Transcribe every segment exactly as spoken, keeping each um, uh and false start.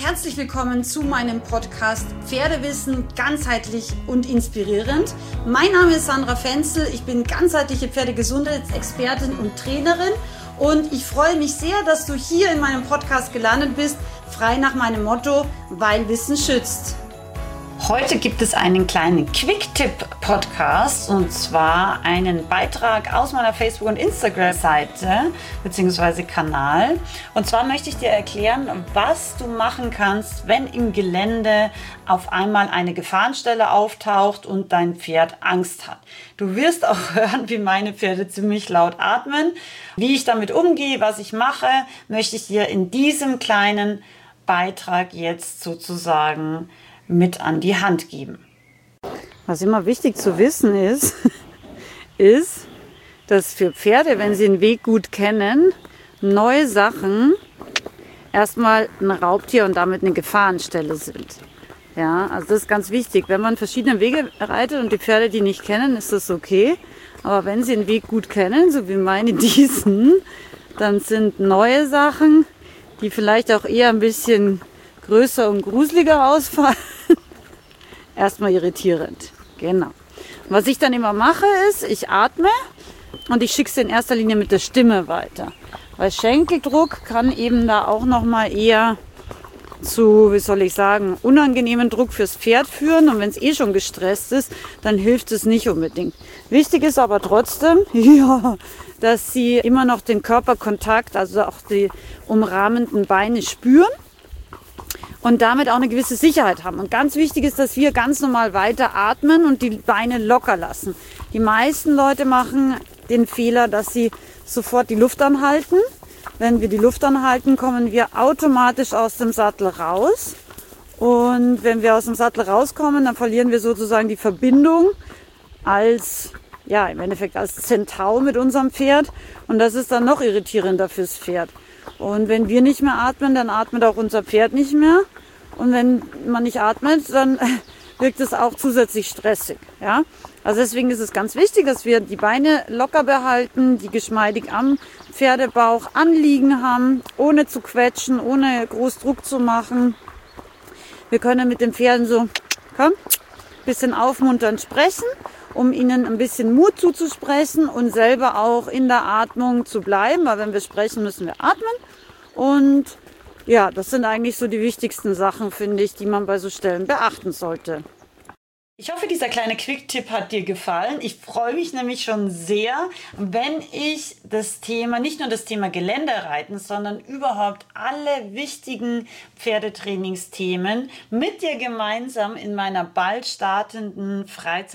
herzlich willkommen zu meinem Podcast Pferdewissen ganzheitlich und inspirierend. Mein Name ist Sandra Fenzel, ich bin ganzheitliche Pferdegesundheitsexpertin und Trainerin und ich freue mich sehr, dass du hier in meinem Podcast gelandet bist, frei nach meinem Motto, weil Wissen schützt. Heute gibt es einen kleinen Quick-Tipp-Podcast und zwar einen Beitrag aus meiner Facebook- und Instagram-Seite bzw. Kanal. Und zwar möchte ich dir erklären, was du machen kannst, wenn im Gelände auf einmal eine Gefahrenstelle auftaucht und dein Pferd Angst hat. Du wirst auch hören, wie meine Pferde ziemlich laut atmen. Wie ich damit umgehe, was ich mache, möchte ich dir in diesem kleinen Beitrag jetzt sozusagen mit an die Hand geben. Was immer wichtig zu wissen ist, ist, dass für Pferde, wenn sie den Weg gut kennen, neue Sachen erstmal ein Raubtier und damit eine Gefahrenstelle sind. Ja, also das ist ganz wichtig. Wenn man verschiedene Wege reitet und die Pferde die nicht kennen, ist das okay. Aber wenn sie den Weg gut kennen, so wie meine diesen, dann sind neue Sachen, die vielleicht auch eher ein bisschen größer und gruseliger ausfallen, erstmal irritierend. Genau. Was ich dann immer mache ist, ich atme und ich schicke es in erster Linie mit der Stimme weiter. Weil Schenkeldruck kann eben da auch nochmal eher zu, wie soll ich sagen, unangenehmen Druck fürs Pferd führen. Und wenn es eh schon gestresst ist, dann hilft es nicht unbedingt. Wichtig ist aber trotzdem, ja, dass sie immer noch den Körperkontakt, also auch die umrahmenden Beine spüren. Und damit auch eine gewisse Sicherheit haben. Und ganz wichtig ist, dass wir ganz normal weiter atmen und die Beine locker lassen. Die meisten Leute machen den Fehler, dass sie sofort die Luft anhalten. Wenn wir die Luft anhalten, kommen wir automatisch aus dem Sattel raus. Und wenn wir aus dem Sattel rauskommen, dann verlieren wir sozusagen die Verbindung als, ja, im Endeffekt als Zentaur mit unserem Pferd. Und das ist dann noch irritierender fürs Pferd. Und wenn wir nicht mehr atmen, dann atmet auch unser Pferd nicht mehr. Und wenn man nicht atmet, dann wirkt es auch zusätzlich stressig. Ja? Also deswegen ist es ganz wichtig, dass wir die Beine locker behalten, die geschmeidig am Pferdebauch anliegen haben, ohne zu quetschen, ohne groß Druck zu machen. Wir können mit den Pferden so, komm, ein bisschen aufmunternd sprechen, um ihnen ein bisschen Mut zuzusprechen und selber auch in der Atmung zu bleiben, weil wenn wir sprechen, müssen wir atmen. Und ja, das sind eigentlich so die wichtigsten Sachen, finde ich, die man bei so Stellen beachten sollte. Ich hoffe, dieser kleine Quick-Tipp hat dir gefallen. Ich freue mich nämlich schon sehr, wenn ich das Thema, nicht nur das Thema Geländereiten, sondern überhaupt alle wichtigen Pferdetrainingsthemen mit dir gemeinsam in meiner bald startenden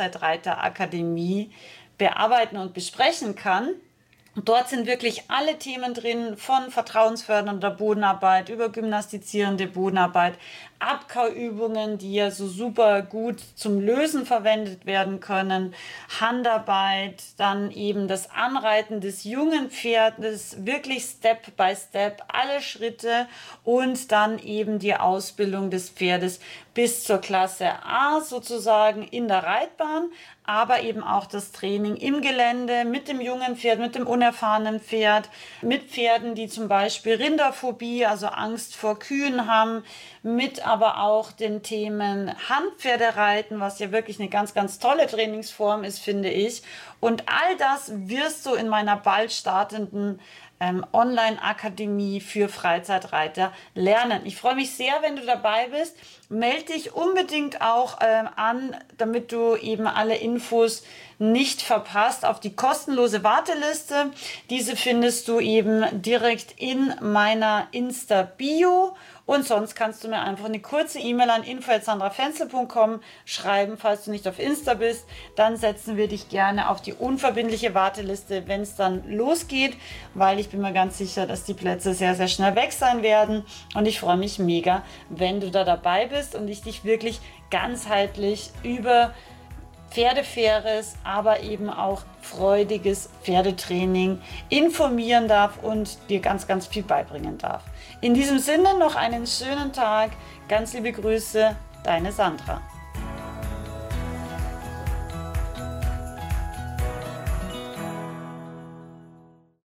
Freizeitreiterakademie bearbeiten und besprechen kann. Dort sind wirklich alle Themen drin, von vertrauensfördernder Bodenarbeit über gymnastizierende Bodenarbeit, Abkauübungen, die ja so super gut zum Lösen verwendet werden können, Handarbeit, dann eben das Anreiten des jungen Pferdes, wirklich Step by Step, alle Schritte und dann eben die Ausbildung des Pferdes bis zur Klasse A sozusagen in der Reitbahn, aber eben auch das Training im Gelände mit dem jungen Pferd, mit dem unerfahrenen Pferd, mit Pferden, die zum Beispiel Rinderphobie, also Angst vor Kühen haben, mit aber auch den Themen Handpferdereiten, was ja wirklich eine ganz, ganz tolle Trainingsform ist, finde ich. Und all das wirst du in meiner bald startenden ähm, Online-Akademie für Freizeitreiter lernen. Ich freue mich sehr, wenn du dabei bist. Melde dich unbedingt auch ähm, an, damit du eben alle Infos nicht verpasst auf die kostenlose Warteliste. Diese findest du eben direkt in meiner Insta-Bio. Und sonst kannst du mir einfach eine kurze E-Mail an info at sandrafenzel punkt com schreiben, falls du nicht auf Insta bist. Dann setzen wir dich gerne auf die unverbindliche Warteliste, wenn es dann losgeht, weil ich bin mir ganz sicher, dass die Plätze sehr, sehr schnell weg sein werden. Und ich freue mich mega, wenn du da dabei bist und ich dich wirklich ganzheitlich über pferdefaires, aber eben auch freudiges Pferdetraining informieren darf und dir ganz, ganz viel beibringen darf. In diesem Sinne noch einen schönen Tag. Ganz liebe Grüße, deine Sandra.